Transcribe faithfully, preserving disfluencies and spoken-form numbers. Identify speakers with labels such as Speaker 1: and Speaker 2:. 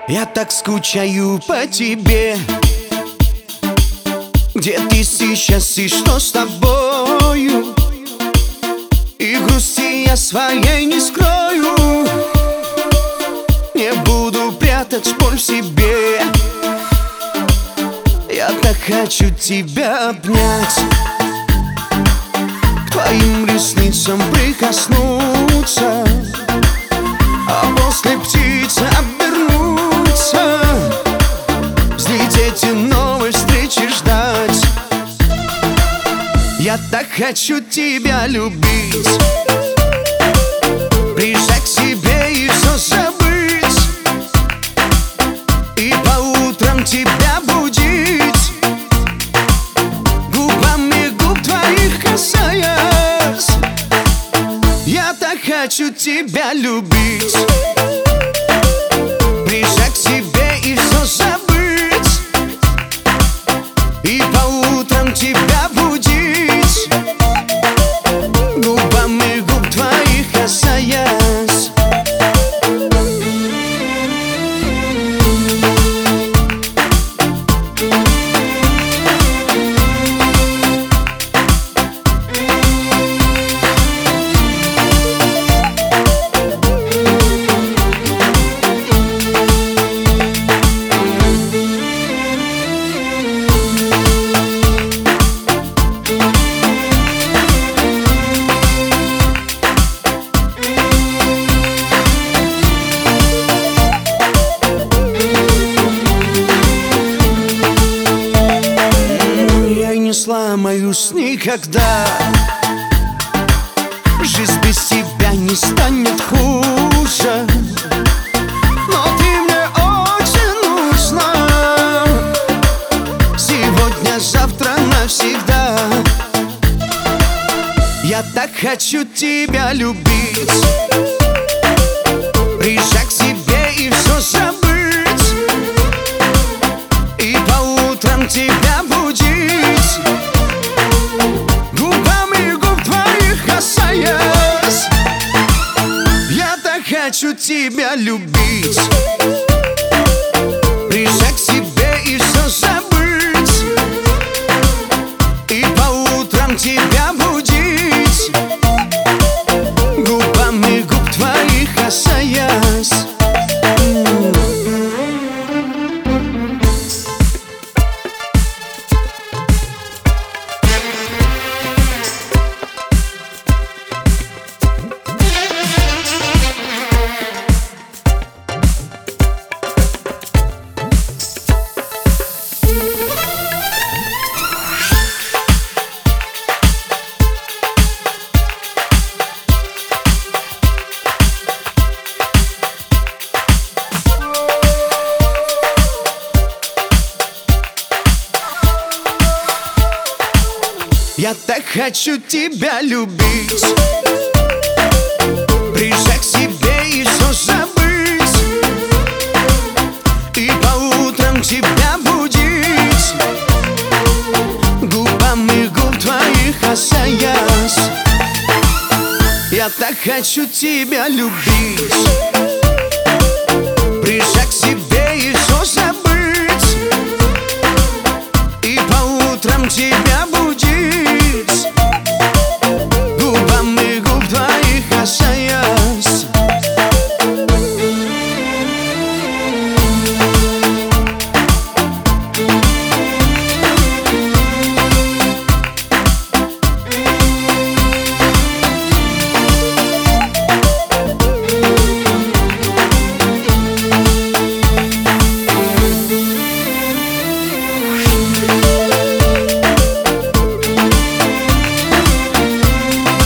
Speaker 1: Я так скучаю по тебе. Где ты сейчас и что с тобою? И грусти я своей не скрою. Не буду прятать боль в себе. Я так хочу тебя обнять, к твоим ресницам прикоснуться, а после птицы обернуться, взлететь и новой встречи ждать. Я так хочу тебя любить, прижать к себе и все забыть, и по утрам тебя будить, губами губ твоих касаясь. Я так хочу тебя любить, прижать к себе и все забыть, и по утрам тебя будить, губами губ твоих касаясь. Не сломаюсь никогда. Жизнь без тебя не станет хуже, но ты мне очень нужна. Сегодня, завтра, навсегда. Я так хочу тебя любить, прижать к себе и все забыть, и по утрам тебя будить, губами губ твоих касаясь. Я так хочу тебя любить, прижать к себе и все забыть, и по утрам тебя будить, губами губ твоих касаясь. Я так хочу тебя любить, прижать к себе и все забыть, и по утрам тебя будить, губами губ твоих касаясь. Я так хочу тебя любить, прижать к себе и все забыть, и по утрам тебя